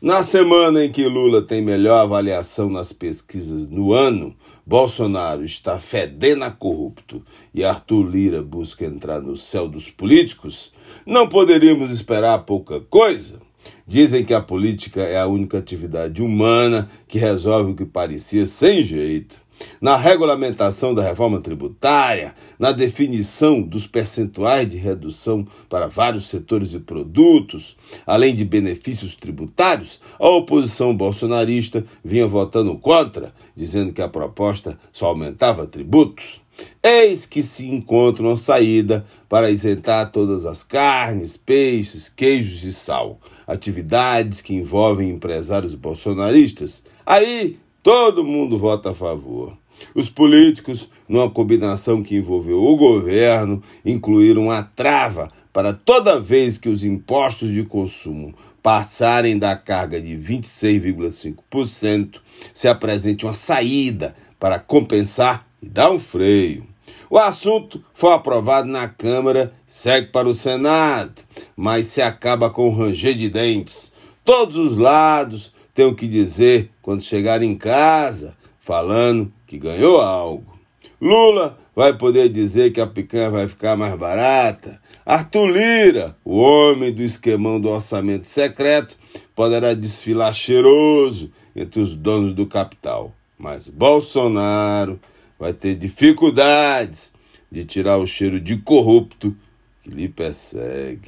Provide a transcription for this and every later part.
Na semana em que Lula tem melhor avaliação nas pesquisas no ano, Bolsonaro está fedendo a corrupto e Arthur Lira busca entrar no céu dos políticos, não poderíamos esperar pouca coisa? Dizem que a política é a única atividade humana que resolve o que parecia sem jeito. Na regulamentação da reforma tributária, na definição dos percentuais de redução para vários setores e produtos, além de benefícios tributários, a oposição bolsonarista vinha votando contra, dizendo que a proposta só aumentava tributos. Eis que se encontra uma saída para isentar todas as carnes, peixes, queijos e sal, atividades que envolvem empresários bolsonaristas. Aí todo mundo vota a favor. Os políticos, numa combinação que envolveu o governo, incluíram uma trava para toda vez que os impostos de consumo passarem da carga de 26,5%, se apresente uma saída para compensar e dar um freio. O assunto foi aprovado na Câmara, segue para o Senado, mas se acaba com o ranger de dentes. Todos os lados têm o que dizer quando chegar em casa, falando que ganhou algo. Lula vai poder dizer que a picanha vai ficar mais barata. Arthur Lira, o homem do esquemão do orçamento secreto, poderá desfilar cheiroso entre os donos do capital. Mas Bolsonaro vai ter dificuldades de tirar o cheiro de corrupto que lhe persegue.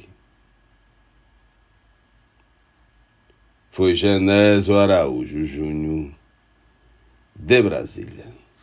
Foi Genésio Araújo Júnior, de Brasília.